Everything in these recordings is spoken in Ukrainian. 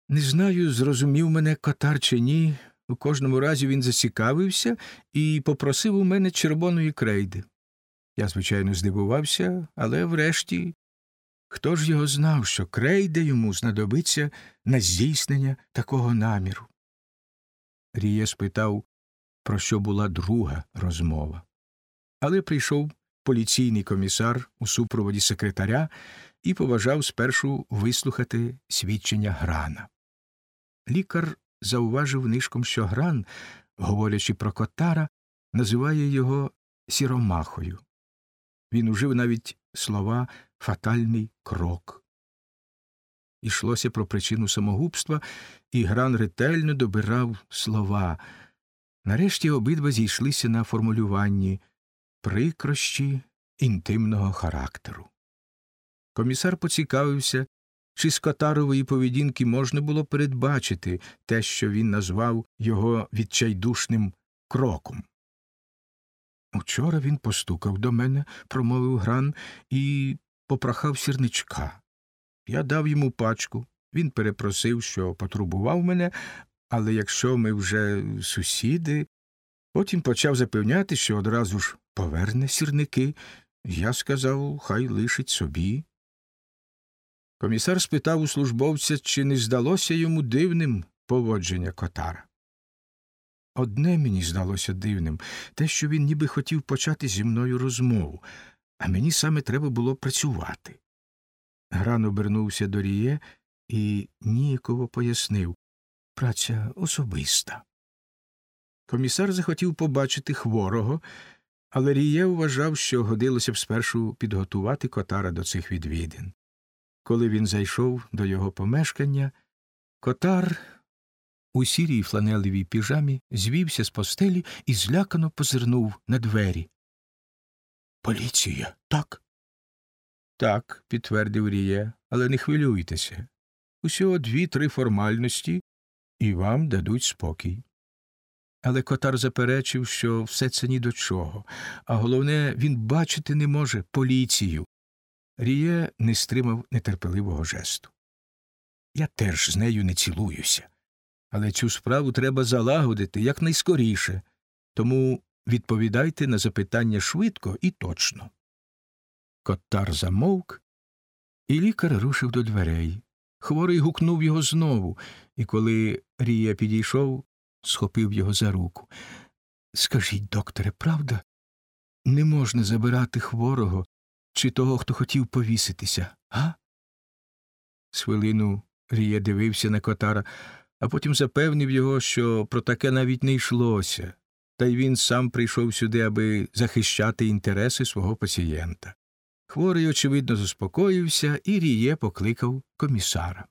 Не знаю, зрозумів мене Котар чи ні. У кожному разі він зацікавився і попросив у мене червоної крейди. Я, звичайно, здивувався, але врешті хто ж його знав, що крейда йому знадобиться на здійснення такого наміру? Ріє спитав, про що була друга розмова. Але прийшов поліційний комісар у супроводі секретаря і побажав спершу вислухати свідчення Грана. Лікар зауважив нишком, що Гран, говорячи про Котара, називає його сіромахою. Він ужив навіть слова «фатальний крок». Ішлося про причину самогубства, і Гран ретельно добирав слова. Нарешті обидва зійшлися на формулюванні «прикрощі інтимного характеру». Комісар поцікавився, чи з Котарової поведінки можна було передбачити те, що він назвав його відчайдушним кроком. «Учора він постукав до мене», – промовив Гран, – «і попрохав сірничка. Я дав йому пачку. Він перепросив, що потурбував мене, але якщо ми вже сусіди, потім почав запевняти, що одразу ж поверне сірники. Я сказав, хай лишить собі». Комісар спитав у службовця, чи не здалося йому дивним поводження Котара. «Одне мені здалося дивним – те, що він ніби хотів почати зі мною розмову, а мені саме треба було працювати». Гран обернувся до Ріє і ніяково пояснив – праця особиста. Комісар захотів побачити хворого, але Ріє вважав, що годилося б спершу підготувати Котара до цих відвідин. Коли він зайшов до його помешкання, Котар у сірій фланелевій піжамі звівся з постелі і злякано позирнув на двері. «Поліція, так?» «Так», – підтвердив Ріє, – «але не хвилюйтеся. Усього 2-3 формальності, і вам дадуть спокій». Але Котар заперечив, що все це ні до чого, а головне, він бачити не може поліцію. Ріє не стримав нетерпеливого жесту. «Я теж з нею не цілуюся, але цю справу треба залагодити якнайскоріше, тому відповідайте на запитання швидко і точно». Котар замовк, і лікар рушив до дверей. Хворий гукнув його знову, і коли Ріє підійшов, схопив його за руку. «Скажіть, докторе, правда? Не можна забирати хворого чи того, хто хотів повіситися, а?» З хвилину Ріє дивився на Котара, а потім запевнив його, що про таке навіть не йшлося, та й він сам прийшов сюди, аби захищати інтереси свого пацієнта. Хворий, очевидно, заспокоївся, і Ріє покликав комісара.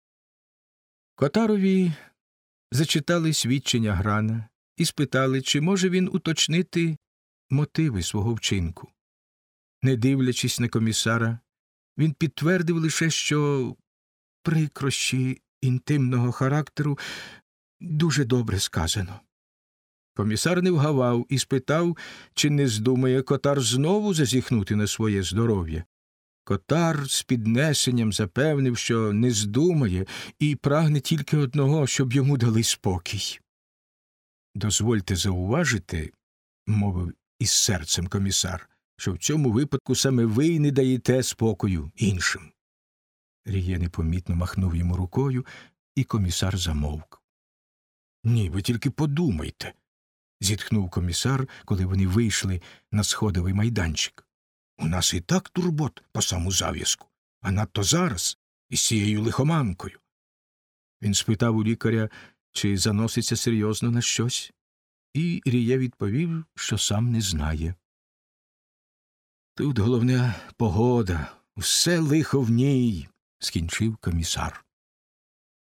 Котарові зачитали свідчення Грана і спитали, чи може він уточнити мотиви свого вчинку. Не дивлячись на комісара, він підтвердив лише, що прикрощі інтимного характеру дуже добре сказано. Комісар не вгавав і спитав, чи не здумає Котар знову зазіхнути на своє здоров'я. Котар з піднесенням запевнив, що не здумає і прагне тільки одного, щоб йому дали спокій. «Дозвольте зауважити, – мовив із серцем комісар, – що в цьому випадку саме ви не даєте спокою іншим». Ріє непомітно махнув йому рукою, і комісар замовк. «Ні, ви тільки подумайте», – зітхнув комісар, коли вони вийшли на сходовий майданчик. «У нас і так турбот по саму зав'язку, а надто зараз із цією лихоманкою». Він спитав у лікаря, чи заноситься серйозно на щось, і Ріє відповів, що сам не знає. «Тут головне погода, все лихо в ній», – скінчив комісар.